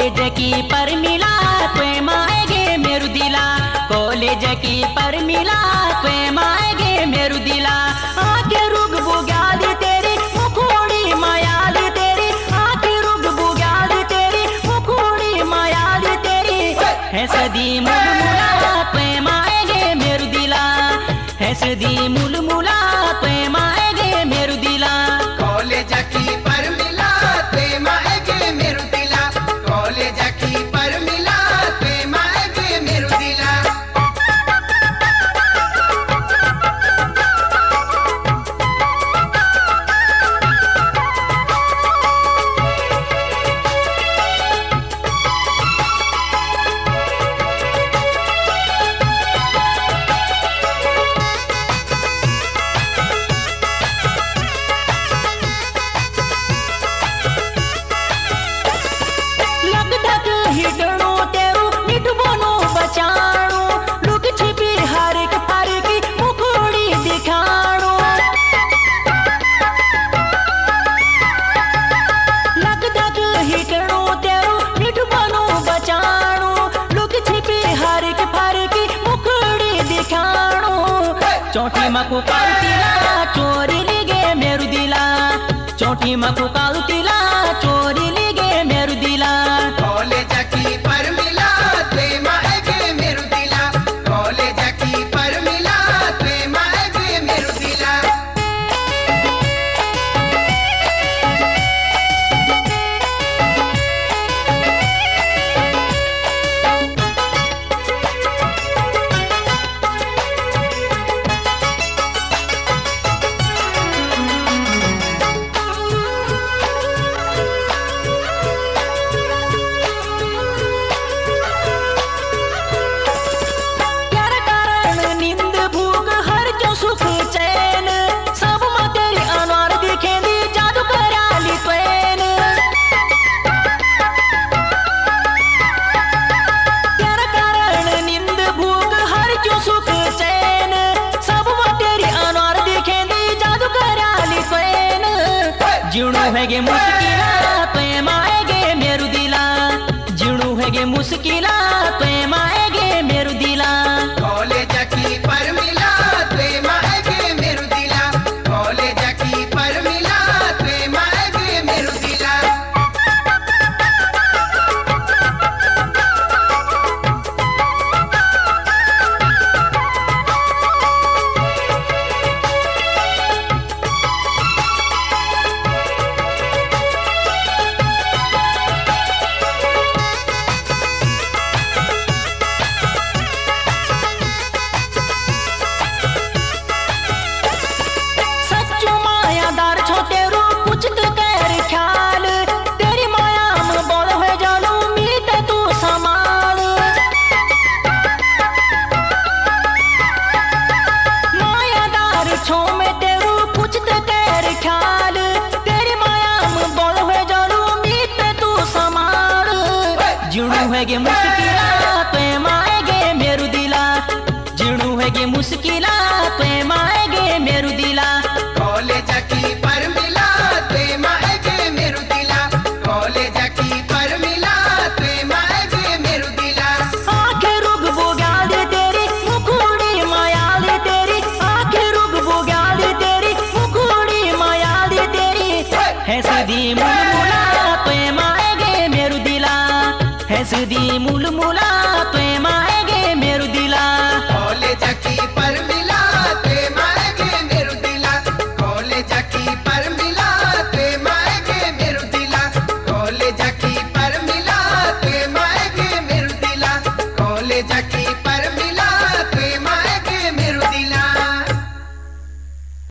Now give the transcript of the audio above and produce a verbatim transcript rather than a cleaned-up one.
College की पर मिला त्वे माएगे मेरु दिला, कॉलेज की पर मिला त्वे माएगे मेरु दिला। आके रुग बुग्याली तेरी मुखोड़ी मायाली तेरी, आके रुग बुग्याली तेरी मुखोड़ी मायाली तेरी। है सदी मुलमुला त्वे माएगे मेरु दिला, है सदी मुलमुला त्वे माएगे मेरु दिला। कॉलेज की पर मिला त्वे माएगे मेरु दिला, कॉलेज की पर मिला त्वे माएगे मेरु दिला। चोटी मकु कालतीला चोरी लिगे मेरु दिला, चोटी मकु कालतीला चोरी लिगे मेरु दिला। कॉलेज की पर मिला त्वे माएगे मेरु दिला, कॉलेज की पर मिला त्वे माएगे मेरु दिला। जीणु हैगे मुश्किला त्वे माएगे मेरु दिला, जीणु हैगे मुश्किला त्वे माएगे मेरु दिला। कॉलेज की पर मिला त्वे माएगे मेरु दिला, कॉलेज की पर मिला त्वे माएगे मेरु दिला। जीणु हैगे मुश्किला त्वे माएगे मेरु दिला, जीणु हैगे मुश्किला त्वे माएगे मेरु दिला। कॉलेज की पर मिला त्वे माएगे मेरु दिला, कॉलेज की पर मिला त्वे माएगे मेरु दिला। आंखें रुग बुग्याली तेरी मुखोड़ी मायाली तेरी, आंखें रुग बुग्याली तेरी मुखोड़ी मायाली तेरी। है सदी मुलमुला त्वे माएगे मेरु दिला, है सदी मुलमुला